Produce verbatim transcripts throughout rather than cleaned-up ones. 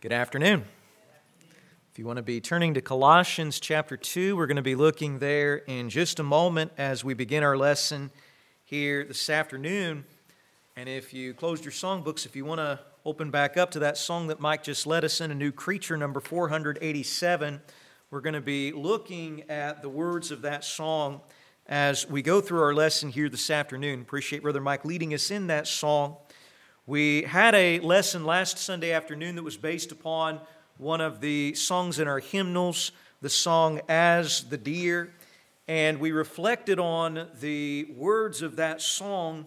Good afternoon. If you want to be turning to Colossians chapter two, we're going to be looking there in just a moment as we begin our lesson here this afternoon. And if you closed your songbooks, if you want to open back up to that song that Mike just led us in, A New Creature, number four eighty-seven, we're going to be looking at the words of that song as we go through our lesson here this afternoon. Appreciate Brother Mike leading us in that song. We had a lesson last Sunday afternoon that was based upon one of the songs in our hymnals, the song As the Deer, and we reflected on the words of that song,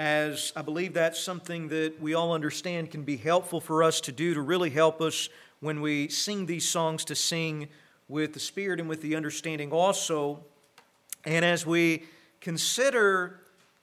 as I believe that's something that we all understand can be helpful for us to do, to really help us when we sing these songs, to sing with the Spirit and with the understanding also. And as we consider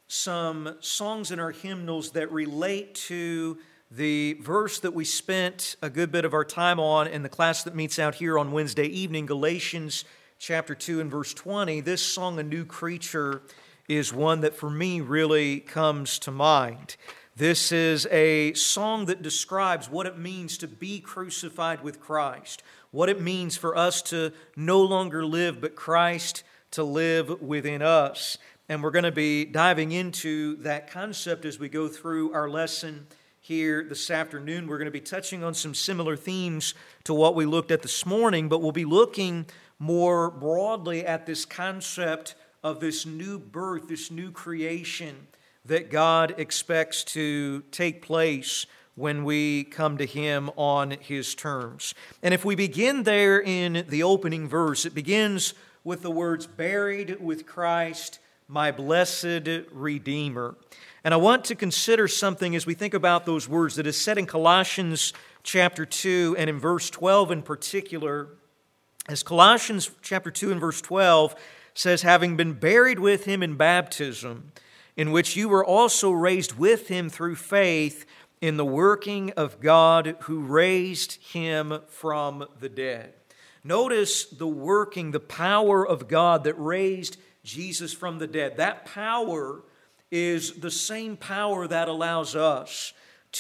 some songs in our hymnals that relate to the verse that we spent a good bit of our time on in the class that meets out here on Wednesday evening, Galatians chapter two and verse twenty, this song, A New Creature, is one that for me really comes to mind. This is a song that describes what it means to be crucified with Christ, what it means for us to no longer live, but Christ to live within us. And we're going to be diving into that concept as we go through our lesson here this afternoon. We're going to be touching on some similar themes to what we looked at this morning, but we'll be looking more broadly at this concept of this new birth, this new creation that God expects to take place when we come to Him on His terms. And if we begin there in the opening verse, it begins with the words, "Buried with Christ, my blessed Redeemer." And I want to consider something as we think about those words that is said in Colossians chapter two and in verse twelve in particular. As Colossians chapter two and verse twelve says, "Having been buried with Him in baptism, in which you were also raised with Him through faith in the working of God who raised Him from the dead." Notice the working, the power of God that raised Jesus from the dead. That power is the same power that allows us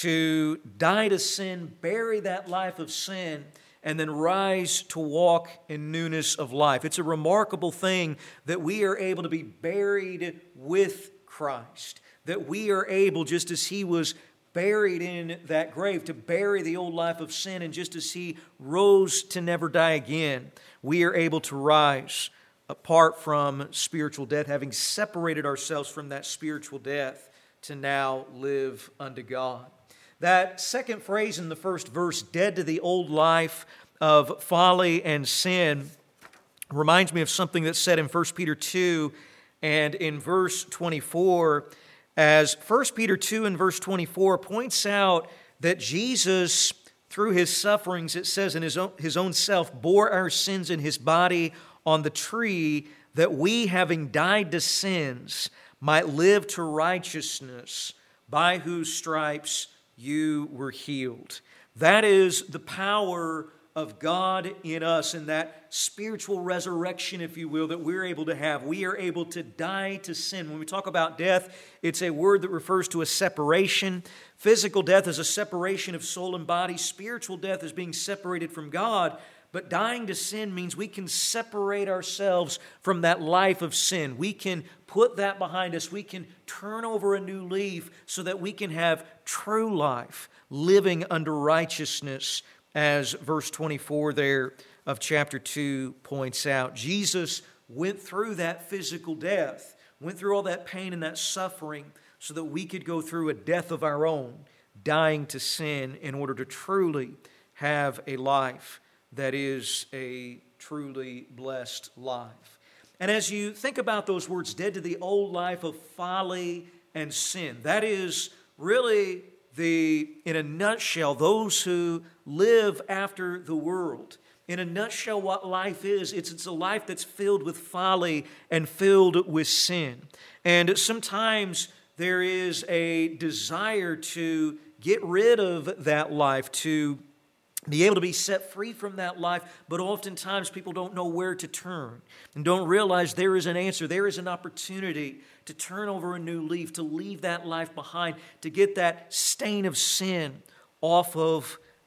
to die to sin, bury that life of sin, and then rise to walk in newness of life. It's a remarkable thing that we are able to be buried with Christ, that we are able, just as He was buried in that grave, to bury the old life of sin, and just as He rose to never die again, we are able to rise apart from spiritual death, having separated ourselves from that spiritual death to now live unto God. That second phrase in the first verse, "dead to the old life of folly and sin," reminds me of something that's said in First Peter two and in verse twenty-four, as First Peter two and verse twenty-four points out that Jesus, through His sufferings, it says in His own, his own self, bore our sins in His body on the tree, that we, having died to sins, might live to righteousness, by whose stripes you were healed. That is the power of God in us, and that spiritual resurrection, if you will, that we're able to have. We are able to die to sin. When we talk about death, it's a word that refers to a separation. Physical death is a separation of soul and body. Spiritual death is being separated from God. But dying to sin means we can separate ourselves from that life of sin. We can put that behind us. We can turn over a new leaf so that we can have true life, living under righteousness, as verse twenty-four there of chapter two points out. Jesus went through that physical death, went through all that pain and that suffering so that we could go through a death of our own, dying to sin in order to truly have a life that is a truly blessed life. And as you think about those words, dead to the old life of folly and sin, that is really the, in a nutshell, those who live after the world. In a nutshell, what life is, it's, it's a life that's filled with folly and filled with sin. And sometimes there is a desire to get rid of that life, to be able to be set free from that life, but oftentimes people don't know where to turn and don't realize there is an answer, there is an opportunity to turn over a new leaf, to leave that life behind, to get that stain of sin off of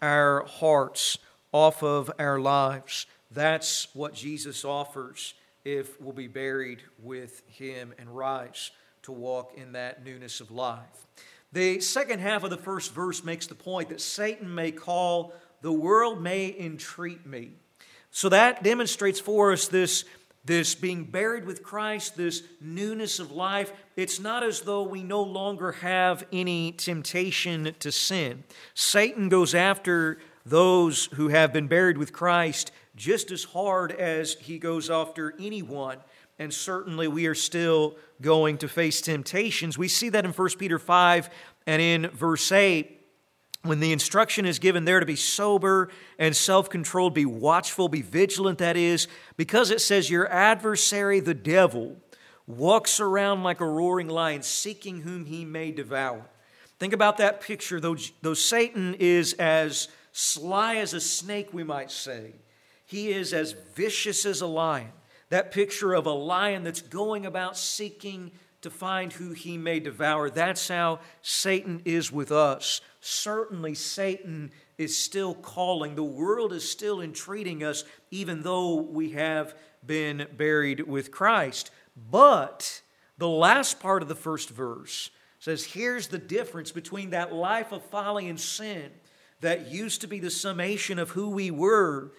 our hearts, off of our lives. That's what Jesus offers if we'll be buried with Him and rise to walk in that newness of life. The second half of the first verse makes the point that Satan may call, the world may entreat me. So that demonstrates for us this, this being buried with Christ, this newness of life. It's not as though we no longer have any temptation to sin. Satan goes after those who have been buried with Christ just as hard as he goes after anyone. And certainly we are still going to face temptations. We see that in First Peter five and in verse eight, when the instruction is given there to be sober and self-controlled, be watchful, be vigilant, that is, because it says your adversary, the devil, walks around like a roaring lion, seeking whom he may devour. Think about that picture. Though, though Satan is as sly as a snake, we might say, he is as vicious as a lion. That picture of a lion that's going about seeking to find who he may devour. That's how Satan is with us. Certainly Satan is still calling. The world is still entreating us, even though we have been buried with Christ. But the last part of the first verse says, here's the difference between that life of folly and sin that used to be the summation of who we were.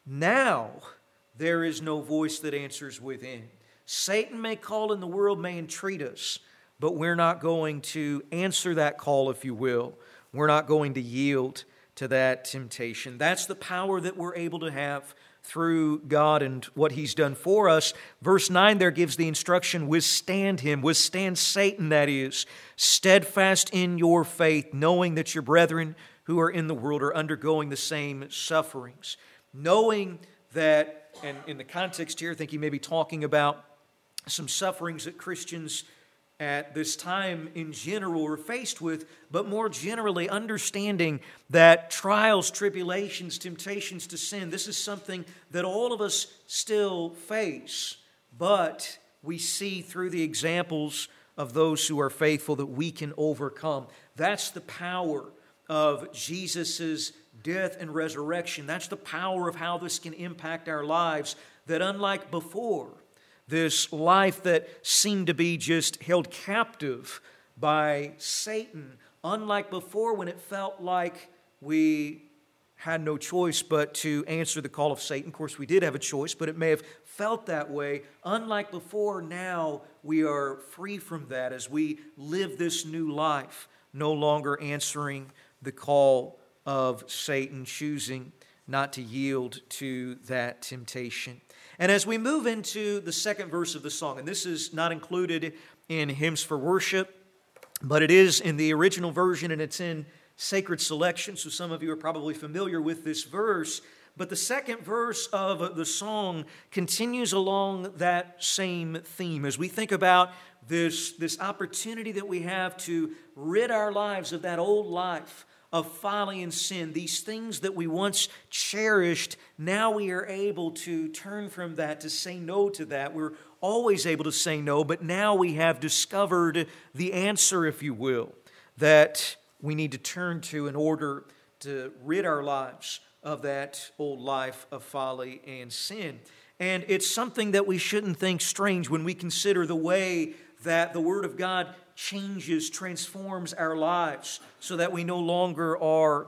Now there is no voice that answers within. Satan may call and the world may entreat us, but we're not going to answer that call, if you will. We're not going to yield to that temptation. That's the power that we're able to have through God and what He's done for us. Verse nine there gives the instruction, withstand him, withstand Satan, that is, steadfast in your faith, knowing that your brethren who are in the world are undergoing the same sufferings. Knowing that, and in the context here, I think he may be talking about some sufferings that Christians at this time in general are faced with, but more generally understanding that trials, tribulations, temptations to sin, this is something that all of us still face, but we see through the examples of those who are faithful that we can overcome. That's the power of Jesus' death and resurrection. That's the power of how this can impact our lives, that unlike before, this life that seemed to be just held captive by Satan, unlike before when it felt like we had no choice but to answer the call of Satan. Of course, we did have a choice, but it may have felt that way. Unlike before, now we are free from that as we live this new life, no longer answering the call of Satan, choosing not to yield to that temptation. And as we move into the second verse of the song, and this is not included in Hymns for Worship, but it is in the original version and it's in Sacred Selection, so some of you are probably familiar with this verse. But the second verse of the song continues along that same theme as we think about this, this opportunity that we have to rid our lives of that old life of folly and sin, these things that we once cherished. Now we are able to turn from that, to say no to that. We're always able to say no, but now we have discovered the answer, if you will, that we need to turn to in order to rid our lives of that old life of folly and sin. And it's something that we shouldn't think strange when we consider the way that the Word of God changes, transforms our lives so that we no longer are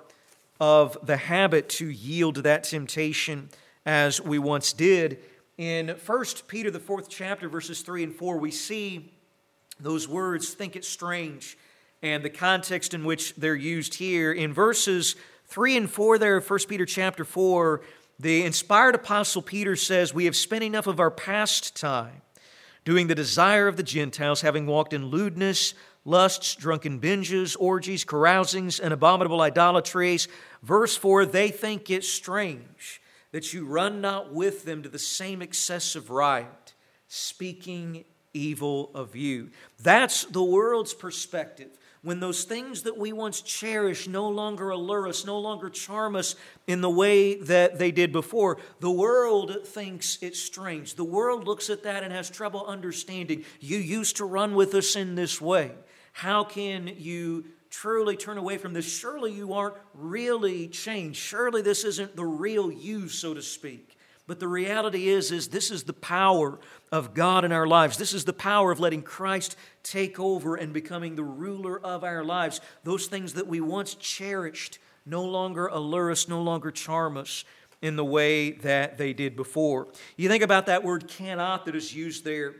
of the habit to yield to that temptation as we once did. In First Peter, the fourth chapter, verses three and four, we see those words, think it strange, and the context in which they're used here. In verses three and four there of First Peter chapter four, the inspired apostle Peter says, we have spent enough of our past time doing the desire of the Gentiles, having walked in lewdness, lusts, drunken binges, orgies, carousings, and abominable idolatries. Verse four, they think it strange that you run not with them to the same excessive rite, speaking evil of you. That's the world's perspective. When those things that we once cherished no longer allure us, no longer charm us in the way that they did before, the world thinks it's strange. The world looks at that and has trouble understanding. You used to run with us in this way. How can you truly turn away from this, surely you aren't really changed. Surely this isn't the real you, so to speak. But the reality is, is this is the power of God in our lives. This is the power of letting Christ take over and becoming the ruler of our lives. Those things that we once cherished no longer allure us, no longer charm us in the way that they did before. You think about that word cannot that is used there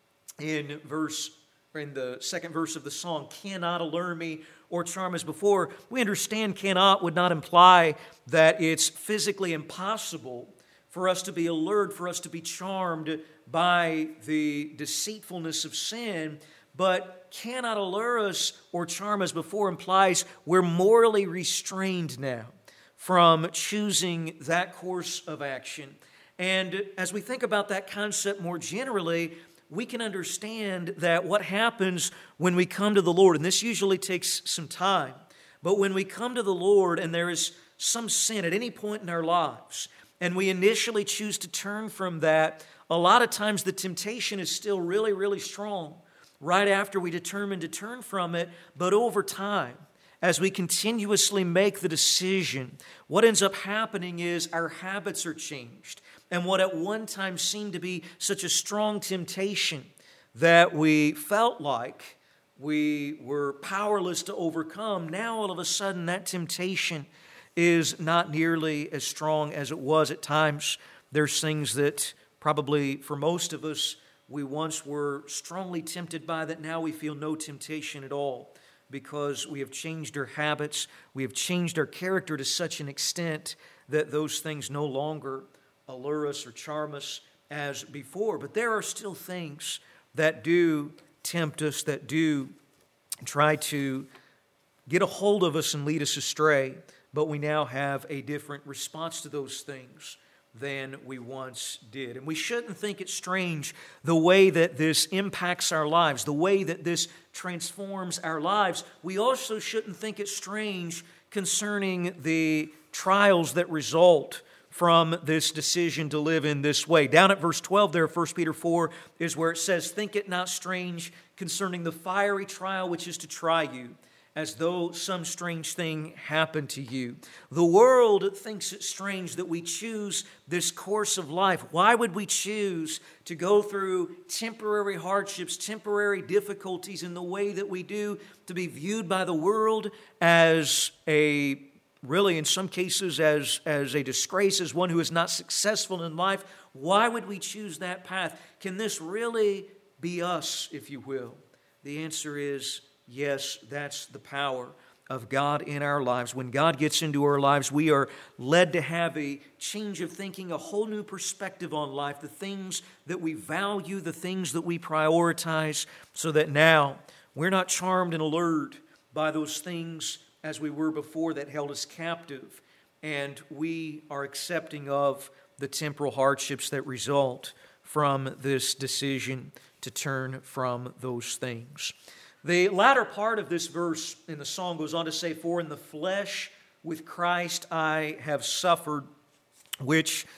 in verse, or in the second verse of the song, cannot allure me or charm as before. We understand cannot would not imply that it's physically impossible for us to be allured, for us to be charmed by the deceitfulness of sin, but cannot allure us or charm as before implies we're morally restrained now from choosing that course of action. And as we think about that concept more generally, we can understand that what happens when we come to the Lord, and this usually takes some time, but when we come to the Lord and there is some sin at any point in our lives, and we initially choose to turn from that, a lot of times the temptation is still really, really strong right after we determine to turn from it. But over time, as we continuously make the decision, what ends up happening is our habits are changed. And what at one time seemed to be such a strong temptation that we felt like we were powerless to overcome, now all of a sudden that temptation is not nearly as strong as it was at times. There's things that probably for most of us we once were strongly tempted by that now we feel no temptation at all because we have changed our habits, we have changed our character to such an extent that those things no longer allure us or charm us as before. But there are still things that do tempt us, that do try to get a hold of us and lead us astray, but we now have a different response to those things than we once did. And we shouldn't think it strange the way that this impacts our lives, the way that this transforms our lives. We also shouldn't think it strange concerning the trials that result from this decision to live in this way. Down at verse twelve there, First Peter four, is where it says, "Think it not strange concerning the fiery trial which is to try you, as though some strange thing happened to you." The world thinks it strange that we choose this course of life. Why would we choose to go through temporary hardships, temporary difficulties in the way that we do, to be viewed by the world as a, really in some cases, as, as a disgrace, as one who is not successful in life? Why would we choose that path? Can this really be us, if you will? The answer is yes, that's the power of God in our lives. When God gets into our lives, we are led to have a change of thinking, a whole new perspective on life, the things that we value, the things that we prioritize, so that now we're not charmed and allured by those things as we were before that held us captive, and we are accepting of the temporal hardships that result from this decision to turn from those things. The latter part of this verse in the song goes on to say, "For in the flesh with Christ I have suffered," which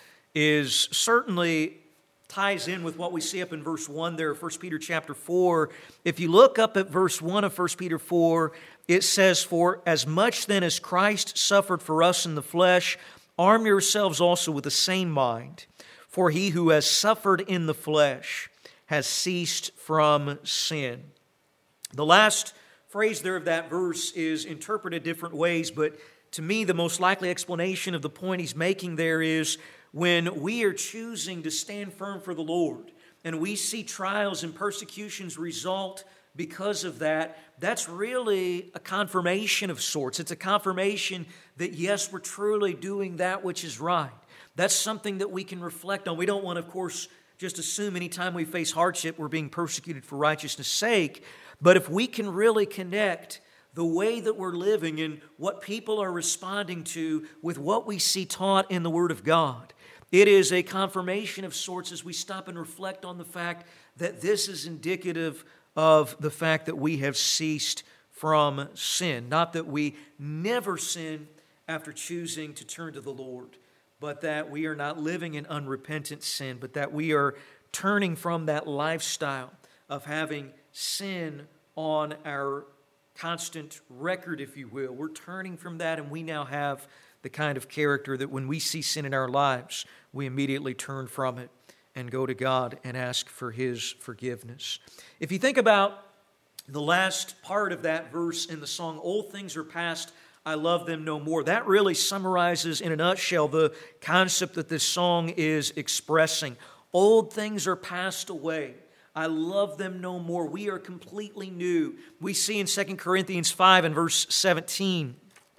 is certainly ties in with what we see up in verse one there of First Peter chapter four. If you look up at verse one of First Peter four, it says, "For as much then as Christ suffered for us in the flesh, arm yourselves also with the same mind. For he who has suffered in the flesh has ceased from sin." The last phrase there of that verse is interpreted different ways, but to me the most likely explanation of the point he's making there is when we are choosing to stand firm for the Lord and we see trials and persecutions result because of that, that's really a confirmation of sorts. It's a confirmation that yes, we're truly doing that which is right. That's something that we can reflect on. We don't want, of course, just assume anytime we face hardship we're being persecuted for righteousness' sake. But if we can really connect the way that we're living and what people are responding to with what we see taught in the Word of God, it is a confirmation of sorts as we stop and reflect on the fact that this is indicative of the fact that we have ceased from sin. Not that we never sin after choosing to turn to the Lord, but that we are not living in unrepentant sin, but that we are turning from that lifestyle of having sin on our constant record, if you will. We're turning from that, and we now have the kind of character that when we see sin in our lives, we immediately turn from it and go to God and ask for His forgiveness. If you think about the last part of that verse in the song, "Old things are past, I love them no more," that really summarizes in a nutshell the concept that this song is expressing. Old things are passed away. I love them no more. We are completely new. We see in Second Corinthians five and verse seventeen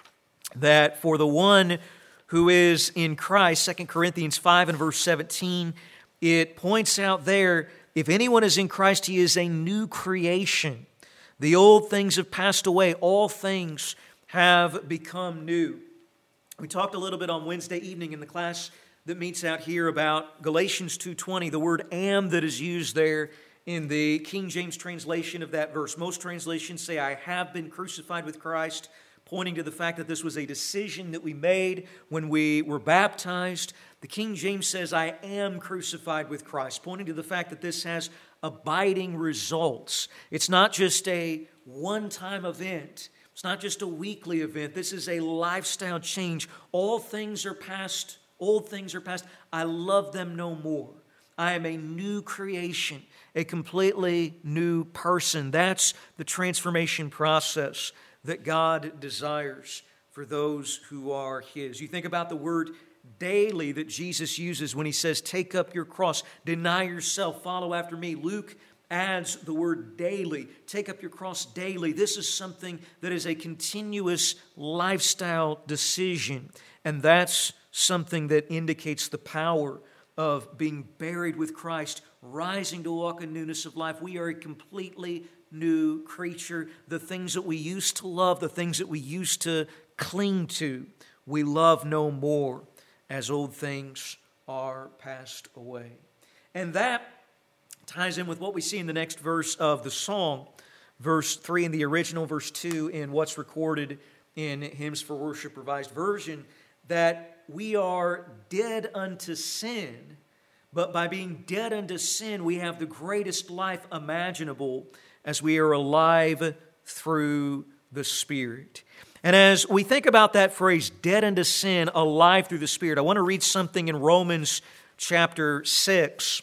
that for the one who is in Christ, Second Corinthians five and verse seventeen, it points out there, if anyone is in Christ, he is a new creation. The old things have passed away. All things have become new. We talked a little bit on Wednesday evening in the class that meets out here about Galatians two twenty, the word "am" that is used there in the King James translation of that verse. Most translations say, "I have been crucified with Christ," pointing to the fact that this was a decision that we made when we were baptized. The King James says, "I am crucified with Christ," pointing to the fact that this has abiding results. It's not just a one-time event. It's not just a weekly event. This is a lifestyle change. All things are past. Old things are past. I love them no more. I am a new creation, a completely new person. That's the transformation process that God desires for those who are His. You think about the word daily that Jesus uses when He says, "Take up your cross, deny yourself, follow after me." Luke adds the word daily. Take up your cross daily. This is something that is a continuous lifestyle decision. And that's something that indicates the power of being buried with Christ, rising to walk in newness of life. We are a completely new creature. The things that we used to love, the things that we used to cling to, we love no more, as old things are passed away. And that ties in with what we see in the next verse of the song, verse three in the original, verse two in what's recorded in Hymns for Worship Revised Version, that we are dead unto sin, but by being dead unto sin, we have the greatest life imaginable as we are alive through the Spirit. And as we think about that phrase, dead unto sin, alive through the Spirit, I want to read something in Romans chapter six.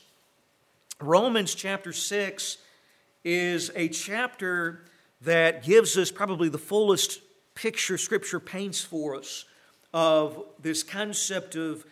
Romans chapter six is a chapter that gives us probably the fullest picture Scripture paints for us of this concept of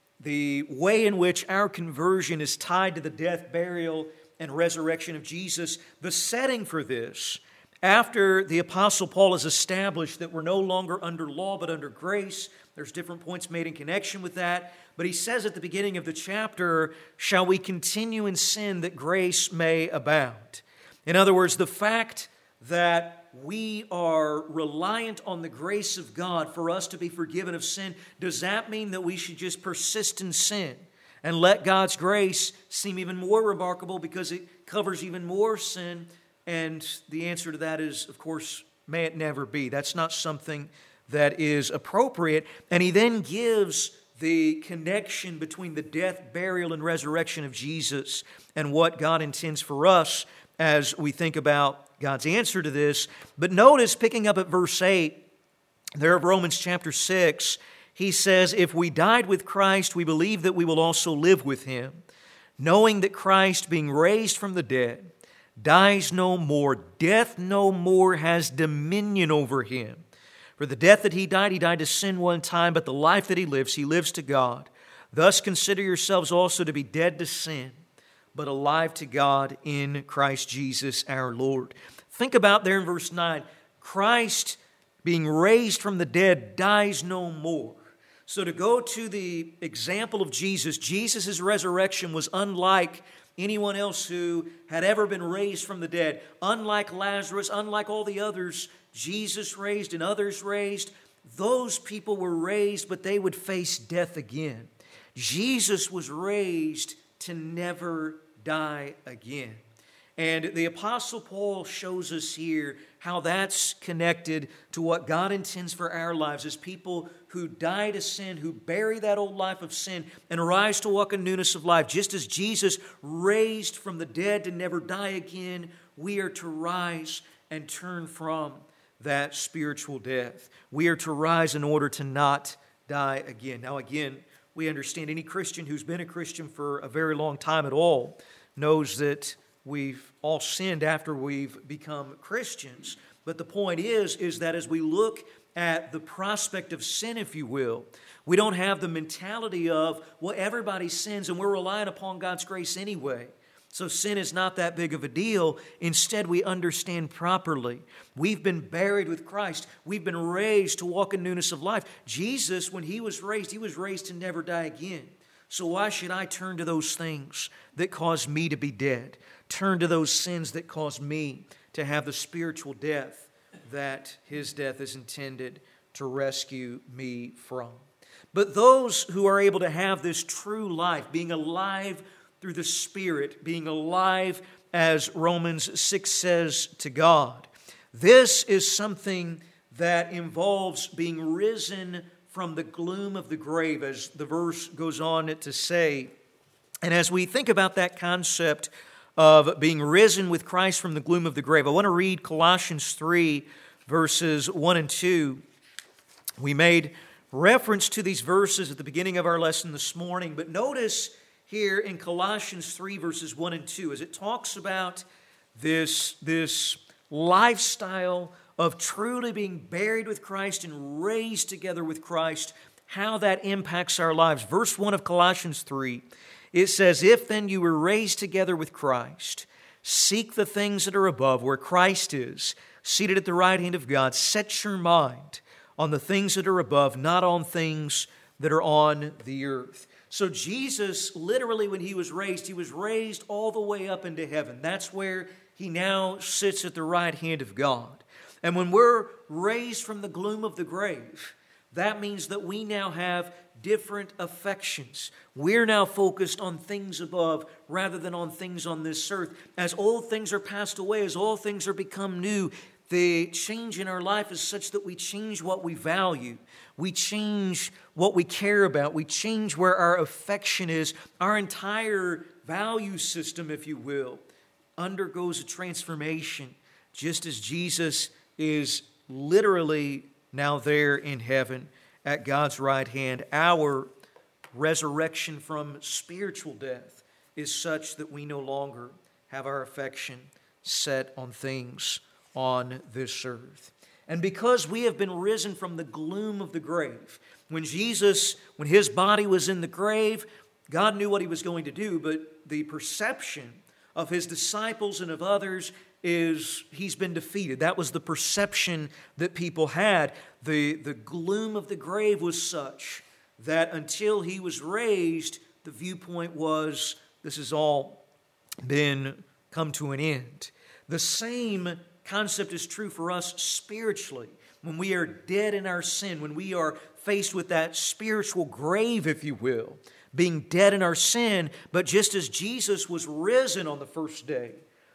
the way in which our conversion is tied to the death, burial, and resurrection of Jesus. The setting for this, after the Apostle Paul has established that we're no longer under law but under grace, there's different points made in connection with that, but he says at the beginning of the chapter, "Shall we continue in sin that grace may abound?" In other words, the fact that we are reliant on the grace of God for us to be forgiven of sin, does that mean that we should just persist in sin and let God's grace seem even more remarkable because it covers even more sin? And the answer to that is, of course, may it never be. That's not something that is appropriate. And he then gives the connection between the death, burial, and resurrection of Jesus and what God intends for us as we think about God's answer to this. But notice, picking up at verse eight, there of Romans chapter six, he says, "If we died with Christ, we believe that we will also live with Him, knowing that Christ, being raised from the dead, dies no more. Death no more has dominion over Him. For the death that He died, He died to sin one time, but the life that He lives, He lives to God. Thus consider yourselves also to be dead to sin, but alive to God in Christ Jesus our Lord." Think about there in verse nine. Christ, being raised from the dead, dies no more. So to go to the example of Jesus, Jesus' resurrection was unlike anyone else who had ever been raised from the dead. Unlike Lazarus, unlike all the others, Jesus raised and others raised. Those people were raised, but they would face death again. Jesus was raised to never die again. And the Apostle Paul shows us here how that's connected to what God intends for our lives as people who die to sin, who bury that old life of sin and rise to walk in newness of life. Just as Jesus raised from the dead to never die again, we are to rise and turn from that spiritual death. We are to rise in order to not die again. Now again, we understand any Christian who's been a Christian for a very long time at all knows that we've all sinned after we've become Christians. But the point is, is that as we look at the prospect of sin, if you will, we don't have the mentality of, well, everybody sins and we're relying upon God's grace anyway. So sin is not that big of a deal. Instead, we understand properly. We've been buried with Christ. We've been raised to walk in newness of life. Jesus, when He was raised, He was raised to never die again. So why should I turn to those things that cause me to be dead? Turn to those sins that cause me to have the spiritual death that His death is intended to rescue me from. But those who are able to have this true life, being alive through the Spirit, being alive, as Romans six says, to God. This is something that involves being risen from the gloom of the grave, as the verse goes on to say. And as we think about that concept of being risen with Christ from the gloom of the grave, I want to read Colossians three, verses one and two. We made reference to these verses at the beginning of our lesson this morning, but notice here in Colossians three, verses one and two, as it talks about this, this lifestyle of truly being buried with Christ and raised together with Christ, how that impacts our lives. Verse one of Colossians three, it says, "If then you were raised together with Christ, seek the things that are above, where Christ is, seated at the right hand of God. Set your mind on the things that are above, not on things that are on the earth." So Jesus, literally when He was raised, He was raised all the way up into heaven. That's where He now sits at the right hand of God. And when we're raised from the gloom of the grave, that means that we now have different affections. We're now focused on things above rather than on things on this earth. As old things are passed away, as all things are become new, the change in our life is such that we change what we value. We change what we care about. We change where our affection is. Our entire value system, if you will, undergoes a transformation, just as Jesus is literally now there in heaven at God's right hand. Our resurrection from spiritual death is such that we no longer have our affection set on things on this earth. And because we have been risen from the gloom of the grave, when Jesus, when His body was in the grave, God knew what He was going to do, but the perception of His disciples and of others is He's been defeated. That was the perception that people had. The, the gloom of the grave was such that until He was raised, the viewpoint was, this has all been come to an end. The same concept is true for us spiritually. When we are dead in our sin, when we are faced with that spiritual grave, if you will, being dead in our sin, but just as Jesus was risen on the first day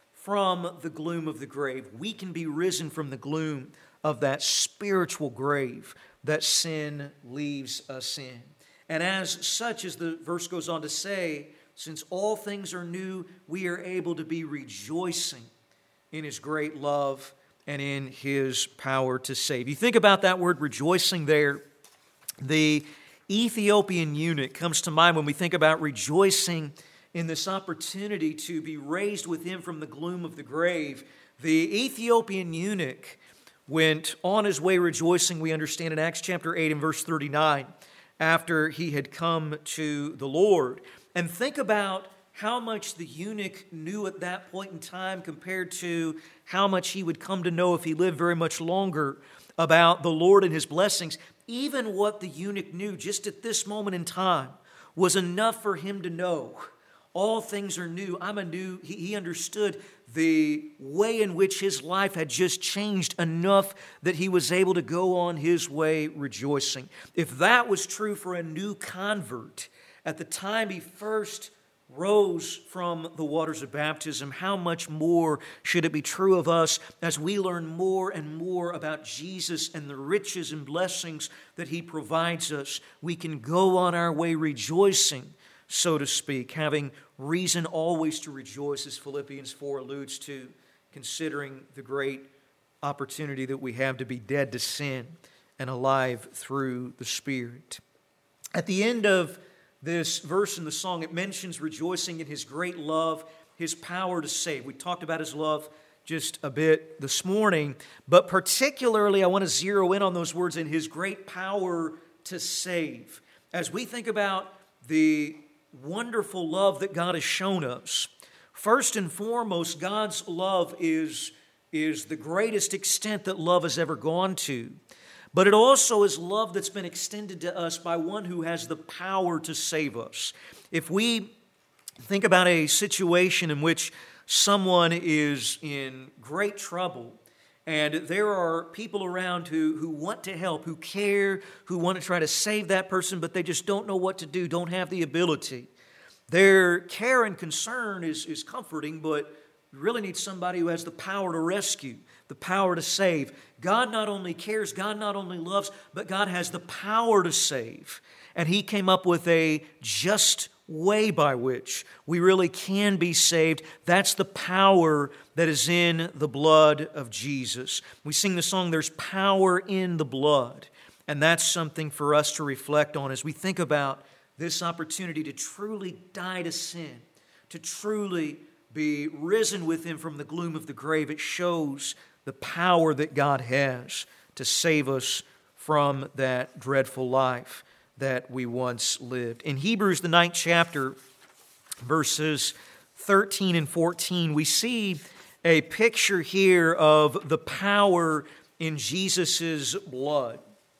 from the gloom of the grave, we can be risen from the gloom of that spiritual grave that sin leaves us in. And as such, as the verse goes on to say, since all things are new, we are able to be rejoicing in His great love and in His power to save. You think about that word rejoicing there. The Ethiopian eunuch comes to mind when we think about rejoicing in this opportunity to be raised with Him from the gloom of the grave. The Ethiopian eunuch went on his way rejoicing, we understand in Acts chapter eight and verse thirty-nine, after he had come to the Lord. And think about how much the eunuch knew at that point in time compared to how much he would come to know if he lived very much longer about the Lord and His blessings. Even what the eunuch knew just at this moment in time was enough for him to know all things are new. I'm a new, he, he understood the way in which his life had just changed enough that he was able to go on his way rejoicing. If that was true for a new convert at the time he first rose from the waters of baptism, how much more should it be true of us as we learn more and more about Jesus and the riches and blessings that He provides us? We can go on our way rejoicing, so to speak, having reason always to rejoice, as Philippians four alludes to, considering the great opportunity that we have to be dead to sin and alive through the Spirit. At the end of this verse in the song, it mentions rejoicing in His great love, His power to save. We talked about His love just a bit this morning, but particularly I want to zero in on those words, in His great power to save. As we think about the wonderful love that God has shown us, first and foremost, God's love is, is the greatest extent that love has ever gone to. But it also is love that's been extended to us by one who has the power to save us. If we think about a situation in which someone is in great trouble, and there are people around who, who want to help, who care, who want to try to save that person, but they just don't know what to do, don't have the ability. Their care and concern is, is comforting, but you really need somebody who has the power to rescue, the power to save. God not only cares, God not only loves, but God has the power to save. And He came up with a just way by which we really can be saved. That's the power that is in the blood of Jesus. We sing the song, "There's power in the blood." And that's something for us to reflect on as we think about this opportunity to truly die to sin, to truly be risen with Him from the gloom of the grave. It shows the power that God has to save us from that dreadful life that we once lived. In Hebrews, the ninth chapter, verses thirteen and fourteen, we see a picture here of the power in Jesus' blood.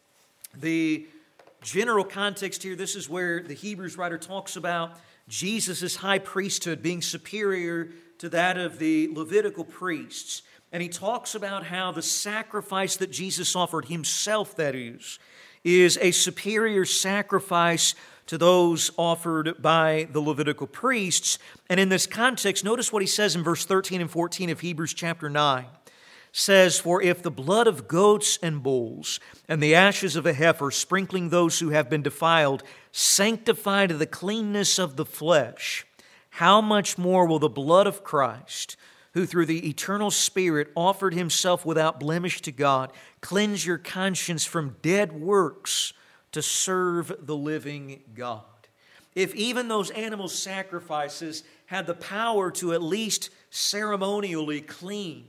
The general context here, this is where the Hebrews writer talks about Jesus' high priesthood being superior to that of the Levitical priests. And he talks about how the sacrifice that Jesus offered, Himself that is, is a superior sacrifice to those offered by the Levitical priests. And in this context, notice what he says in verse thirteen and fourteen of Hebrews chapter nine. Says, "For if the blood of goats and bulls and the ashes of a heifer, sprinkling those who have been defiled, sanctify to the cleanness of the flesh, how much more will the blood of Christ, who through the eternal Spirit offered Himself without blemish to God, cleanse your conscience from dead works to serve the living God." If even those animal sacrifices had the power to at least ceremonially clean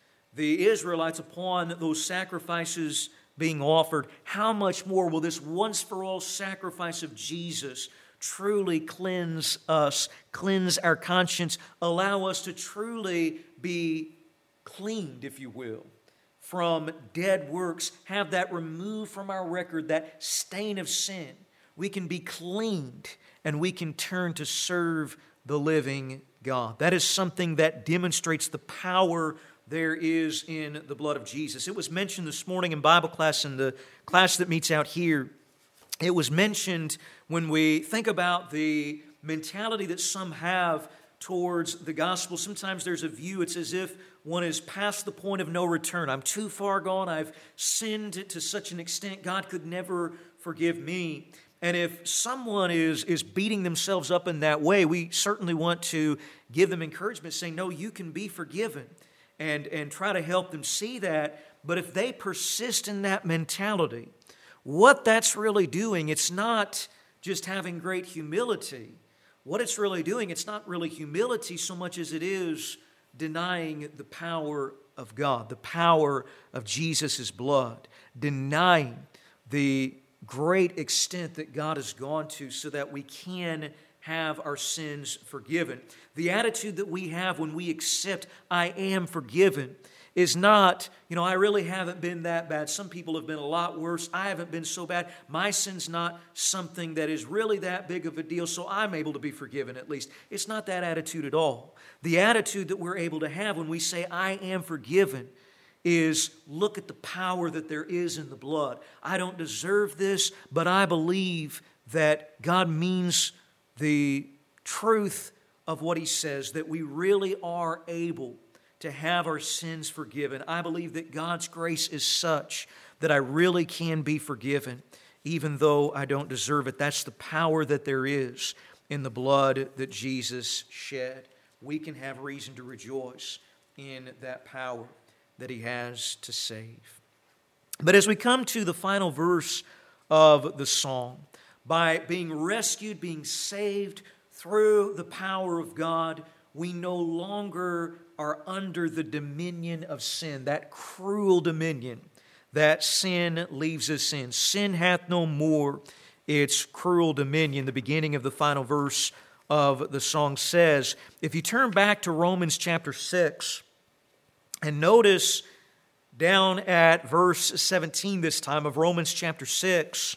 the Israelites upon those sacrifices being offered, how much more will this once-for-all sacrifice of Jesus truly cleanse us, cleanse our conscience, allow us to truly be cleaned, if you will, from dead works, have that removed from our record, that stain of sin. We can be cleaned and we can turn to serve the living God. That is something that demonstrates the power there is in the blood of Jesus. It was mentioned this morning in Bible class, in the class that meets out here. It was mentioned when we think about the mentality that some have towards the gospel. Sometimes there's a view, it's as if one is past the point of no return. I'm too far gone. I've sinned to such an extent God could never forgive me. And if someone is, is beating themselves up in that way, we certainly want to give them encouragement, saying, no, you can be forgiven. And, and try to help them see that. But if they persist in that mentality, what that's really doing, it's not just having great humility. What it's really doing, it's not really humility so much as it is denying the power of God, the power of Jesus' blood, denying the great extent that God has gone to so that we can have our sins forgiven. The attitude that we have when we accept, I am forgiven, is not, you know, I really haven't been that bad. Some people have been a lot worse. I haven't been so bad. My sin's not something that is really that big of a deal, so I'm able to be forgiven at least. It's not that attitude at all. The attitude that we're able to have when we say, I am forgiven, is look at the power that there is in the blood. I don't deserve this, but I believe that God means the truth of what He says, that we really are able to have our sins forgiven. I believe that God's grace is such that I really can be forgiven, even though I don't deserve it. That's the power that there is in the blood that Jesus shed. We can have reason to rejoice in that power. that He has to save. But as we come to the final verse of the song, by being rescued, being saved through the power of God, we no longer are under the dominion of sin, that cruel dominion that sin leaves us in. Sin hath no more its cruel dominion. The beginning of the final verse of the song says, if you turn back to Romans chapter six and notice down at verse seventeen this time of Romans chapter six,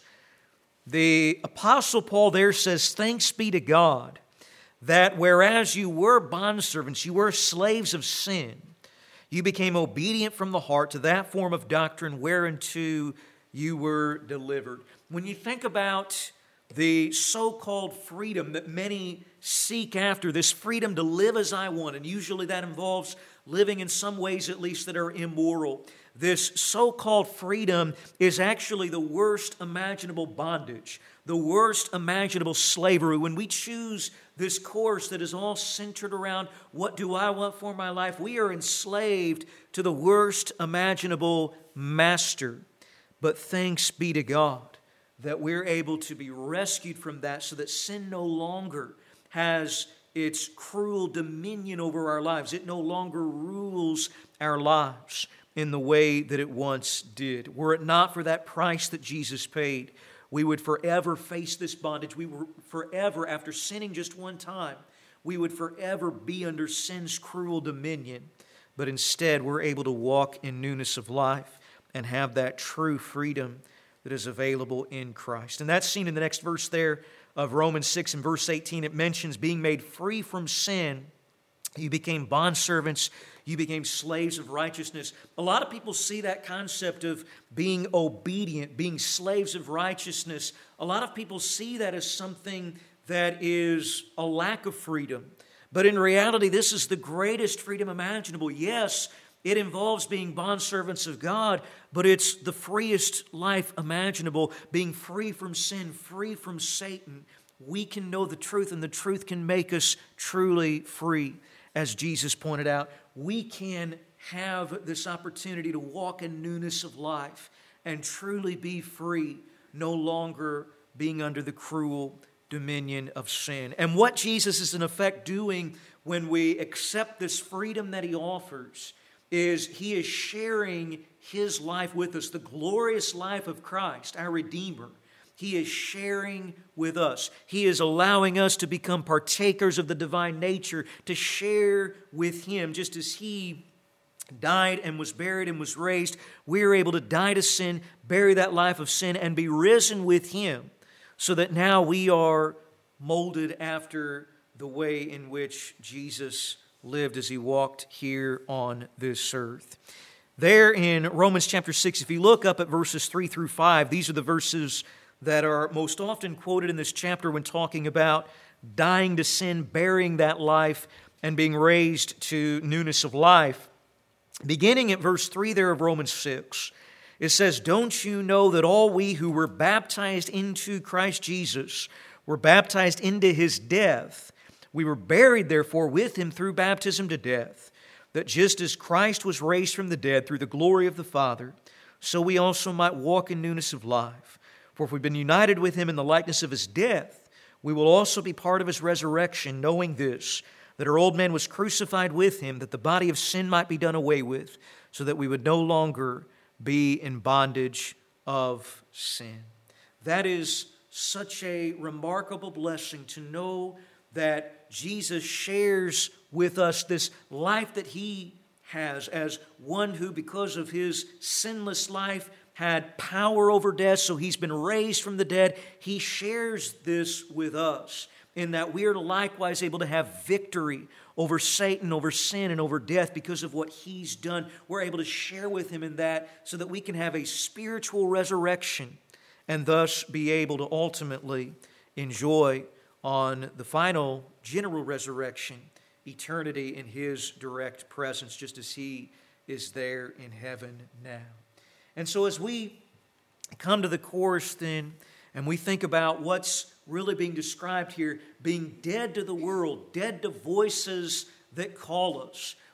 the Apostle Paul there says, thanks be to God that whereas you were bondservants, you were slaves of sin, you became obedient from the heart to that form of doctrine whereunto you were delivered. When you think about the so-called freedom that many seek after, this freedom to live as I want, and usually that involves living in some ways at least that are immoral. This so-called freedom is actually the worst imaginable bondage, the worst imaginable slavery. When we choose this course that is all centered around what do I want for my life, we are enslaved to the worst imaginable master. But thanks be to God that we're able to be rescued from that so that sin no longer has its cruel dominion over our lives. It no longer rules our lives in the way that it once did. Were it not for that price that Jesus paid, we would forever face this bondage. We would forever, after sinning just one time, we would forever be under sin's cruel dominion. But instead, we're able to walk in newness of life and have that true freedom that is available in Christ. And that's seen in the next verse there of Romans six and verse eighteen. It mentions being made free from sin. You became bondservants. You became slaves of righteousness. A lot of people see that concept of being obedient, being slaves of righteousness. A lot of people see that as something that is a lack of freedom. But in reality, this is the greatest freedom imaginable. Yes, it involves being bondservants of God, but it's the freest life imaginable, being free from sin, free from Satan. We can know the truth, and the truth can make us truly free. As Jesus pointed out, we can have this opportunity to walk in newness of life and truly be free, no longer being under the cruel dominion of sin. And what Jesus is in effect doing when we accept this freedom that He offers is He is sharing His life with us, the glorious life of Christ, our Redeemer. He is sharing with us. He is allowing us to become partakers of the divine nature, to share with Him. Just as He died and was buried and was raised, we are able to die to sin, bury that life of sin, and be risen with Him, so that now we are molded after the way in which Jesus lived as He walked here on this earth. There in Romans chapter six, if you look up at verses three through five, these are the verses that are most often quoted in this chapter when talking about dying to sin, burying that life, and being raised to newness of life. Beginning at verse three there of Romans six, it says, "Don't you know that all we who were baptized into Christ Jesus were baptized into His death? We were buried, therefore, with Him through baptism to death, that just as Christ was raised from the dead through the glory of the Father, so we also might walk in newness of life. For if we've been united with Him in the likeness of His death, we will also be part of His resurrection, knowing this, that our old man was crucified with Him, that the body of sin might be done away with, so that we would no longer be in bondage of sin." That is such a remarkable blessing to know that Jesus shares with us this life that He has as one who, because of His sinless life, had power over death, so He's been raised from the dead. He shares this with us in that we are likewise able to have victory over Satan, over sin, and over death because of what He's done. We're able to share with Him in that so that we can have a spiritual resurrection and thus be able to ultimately enjoy on the final general resurrection eternity in His direct presence, just as He is there in heaven now. And so as we come to the chorus then, and we think about what's really being described here, being dead to the world, dead to voices that call us,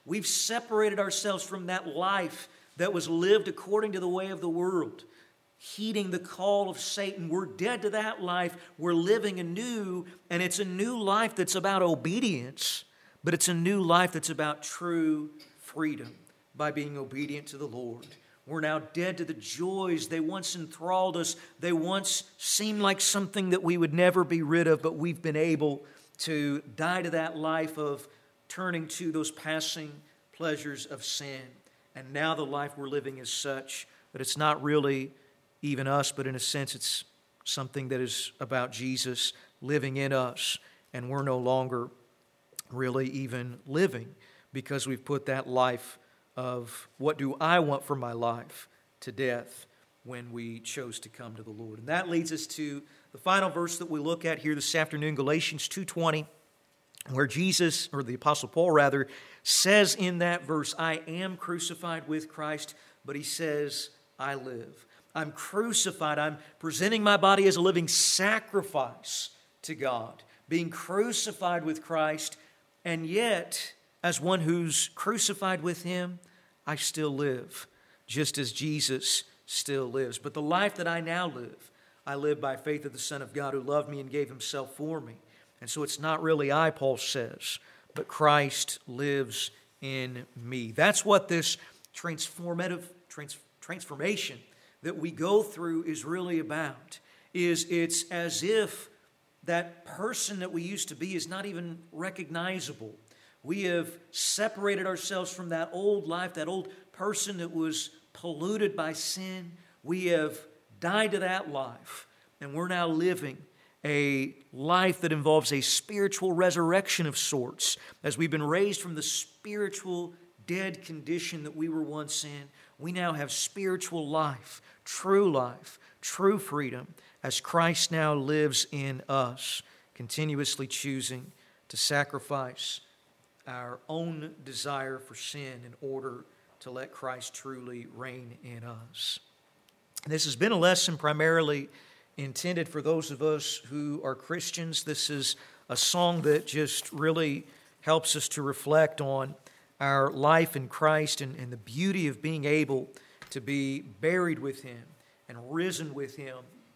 We've separated ourselves from that life that was lived according to the way of the world, heeding the call of Satan. We're dead to that life. We're living anew, and it's a new life that's about obedience, but it's a new life that's about true freedom by being obedient to the Lord. We're now dead to the joys. They once enthralled us. They once seemed like something that we would never be rid of, but we've been able to die to that life of turning to those passing pleasures of sin. And now the life we're living is such that it's not really even us, but in a sense it's something that is about Jesus living in us, and we're no longer really even living because we've put that life of what do I want for my life to death when we chose to come to the Lord. And that leads us to the final verse that we look at here this afternoon, Galatians two twenty, where Jesus, or the Apostle Paul rather, says in that verse, I am crucified with Christ, but he says, I live. I'm crucified. I'm presenting my body as a living sacrifice to God, being crucified with Christ, and yet, as one who's crucified with Him, I still live, just as Jesus still lives. But the life that I now live, I live by faith of the Son of God who loved me and gave Himself for me. And so it's not really I, Paul says, but Christ lives in me. That's what this transformative trans, transformation that we go through is really about. Is it's as if that person that we used to be is not even recognizable. We have separated ourselves from that old life, that old person that was polluted by sin. We have died to that life, and we're now living a life that involves a spiritual resurrection of sorts. As we've been raised from the spiritual dead condition that we were once in, we now have spiritual life, true life, true freedom, as Christ now lives in us, continuously choosing to sacrifice our own desire for sin in order to let Christ truly reign in us. This has been a lesson primarily intended for those of us who are Christians. This is a song that just really helps us to reflect on our life in Christ and, and the beauty of being able to be buried with Him and risen with Him.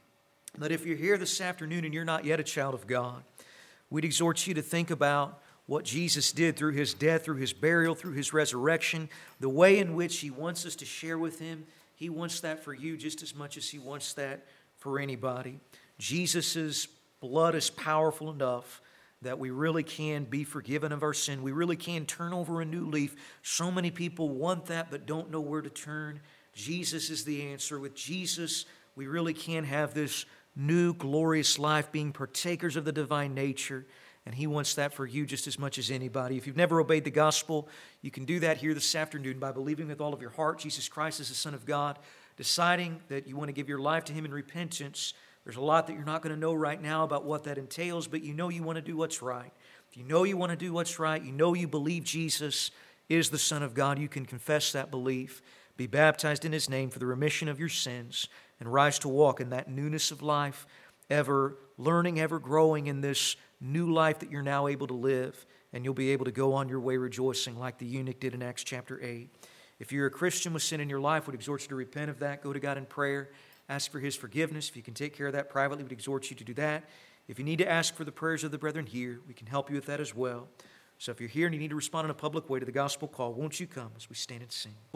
But if you're here this afternoon and you're not yet a child of God, we'd exhort you to think about what Jesus did through His death, through His burial, through His resurrection, the way in which He wants us to share with Him. He wants that for you just as much as He wants that for anybody. Jesus' blood is powerful enough that we really can be forgiven of our sin. We really can turn over a new leaf. So many people want that but don't know where to turn. Jesus is the answer. With Jesus, we really can have this new glorious life, being partakers of the divine nature. And He wants that for you just as much as anybody. If you've never obeyed the gospel, you can do that here this afternoon by believing with all of your heart Jesus Christ is the Son of God, deciding that you want to give your life to Him in repentance. There's a lot that you're not going to know right now about what that entails, but you know you want to do what's right. If you know you want to do what's right, you know you believe Jesus is the Son of God, you can confess that belief, be baptized in His name for the remission of your sins, and rise to walk in that newness of life, ever learning, ever growing in this new life that you're now able to live, and you'll be able to go on your way rejoicing like the eunuch did in Acts chapter eight. If you're a Christian with sin in your life, we'd exhort you to repent of that. Go to God in prayer. Ask for His forgiveness. If you can take care of that privately, we'd exhort you to do that. If you need to ask for the prayers of the brethren here, we can help you with that as well. So if you're here and you need to respond in a public way to the gospel call, won't you come as we stand and sing?